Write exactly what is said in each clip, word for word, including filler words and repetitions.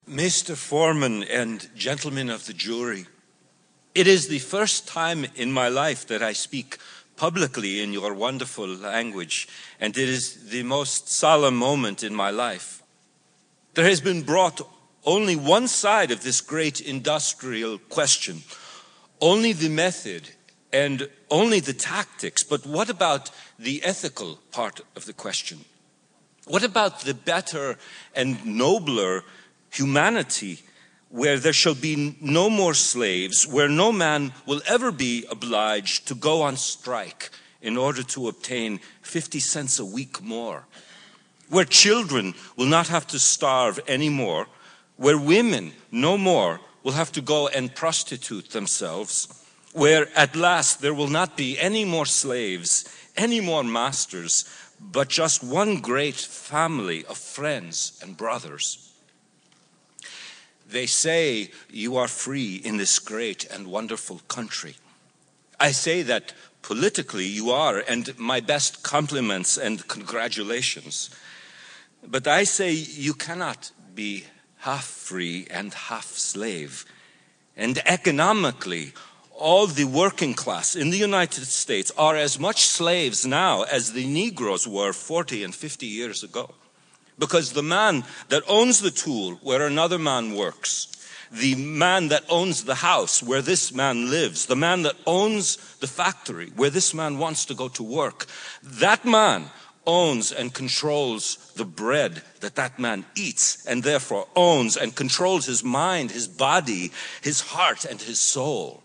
Mister Foreman and gentlemen of the jury, it is the first time in my life that I speak publicly in your wonderful language, and it is the most solemn moment in my life. There has been brought only one side of this great industrial question, only the method and only the tactics, but what about the ethical part of the question? What about the better and nobler humanity, where there shall be no more slaves, where no man will ever be obliged to go on strike in order to obtain fifty cents a week more, where children will not have to starve anymore, where women no more will have to go and prostitute themselves, where at last there will not be any more slaves, any more masters, but just one great family of friends and brothers. They say you are free in this great and wonderful country. I say that politically you are, and my best compliments and congratulations. But I say you cannot be half free and half slave. And economically, all the working class in the United States are as much slaves now as the Negroes were forty and fifty years ago. Because the man that owns the tool where another man works, the man that owns the house where this man lives, the man that owns the factory where this man wants to go to work, that man owns and controls the bread that that man eats, and therefore owns and controls his mind, his body, his heart, and his soul.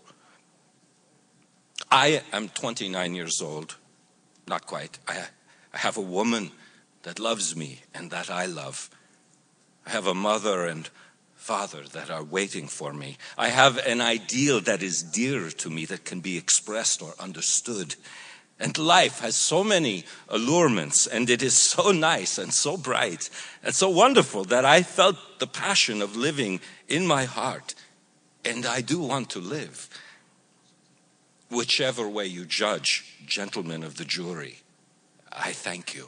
I am twenty-nine years old, not quite. I, I have a woman that loves me and that I love. I have a mother and father that are waiting for me. I have an ideal that is dear to me, that can be expressed or understood. And life has so many allurements, and it is so nice and so bright and so wonderful that I felt the passion of living in my heart. And I do want to live. Whichever way you judge, gentlemen of the jury, I thank you.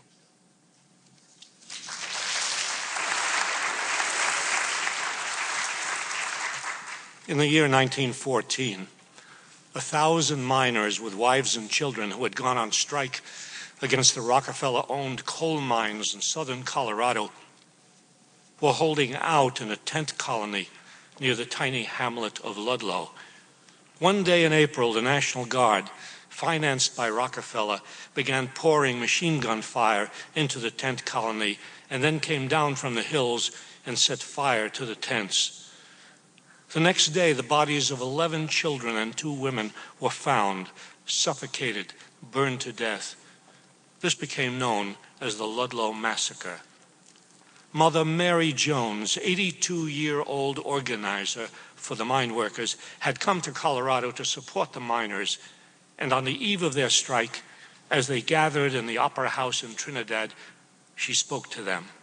In the year nineteen fourteen, a thousand miners with wives and children who had gone on strike against the Rockefeller-owned coal mines in southern Colorado were holding out in a tent colony near the tiny hamlet of Ludlow. One day in April, the National Guard, financed by Rockefeller, began pouring machine gun fire into the tent colony and then came down from the hills and set fire to the tents. The next day, the bodies of eleven children and two women were found, suffocated, burned to death. This became known as the Ludlow Massacre. Mother Mary Jones, eighty-two-year-old organizer for the mine workers, had come to Colorado to support the miners, and on the eve of their strike, as they gathered in the Opera House in Trinidad, she spoke to them.